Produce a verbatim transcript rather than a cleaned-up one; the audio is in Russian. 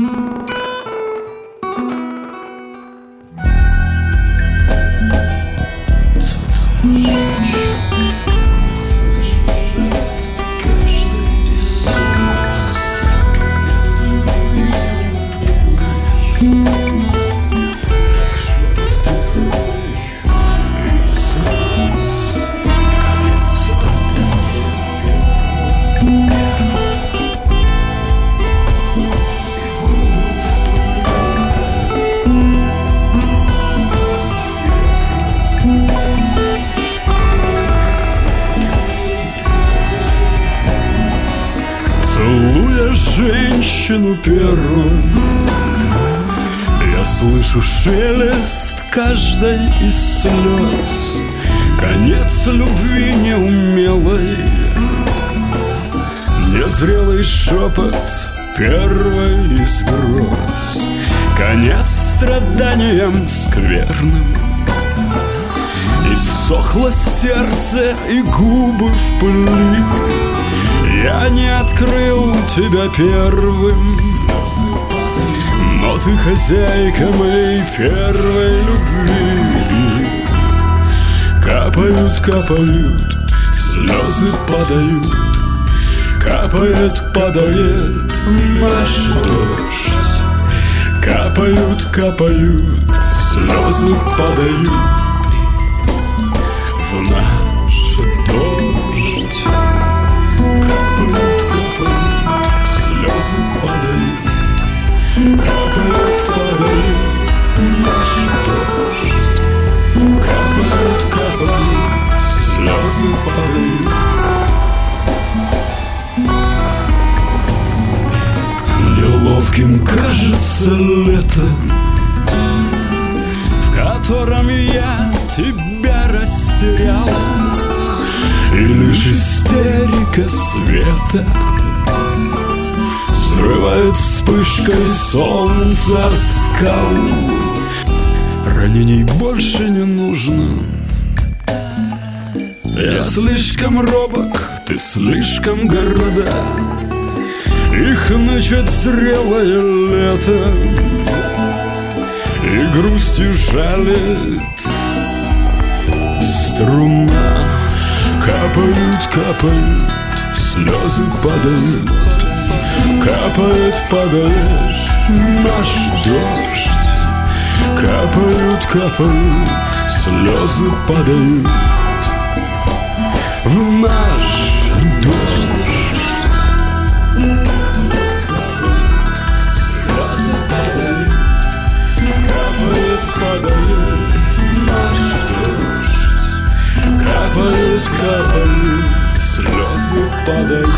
Целуя женщину первую, я слышу шелест каждой из слез. Конец любви неумелой, незрелый шепот первой из гроз. Конец страданиям скверным, иссохлось сердце и губы в пыли. Я не открыл тебя первым, но ты хозяйка моей первой любви. Капают, капают, слезы падают, капает, падает наш дождь. Капают, капают, слезы падают в наш дождь. Капают, капают, слезы падают, капает, падает наш дождь. Капают, капают, слезы падают. Неловким кажется лето, в котором я тебя растерял, и лишь истерика света взрывает вспышкой солнца скалу. Ранений больше не нужно. Я слишком робок, ты слишком горда. Их ночет зрелое лето, и грустью жалит струна. Капают, капают, слезы падают, капает, падает наш дождь. Капают, капают, слезы падают в наш дождь. Слезы падают, капает, падает наш дождь. Капают, капают, слезы падают.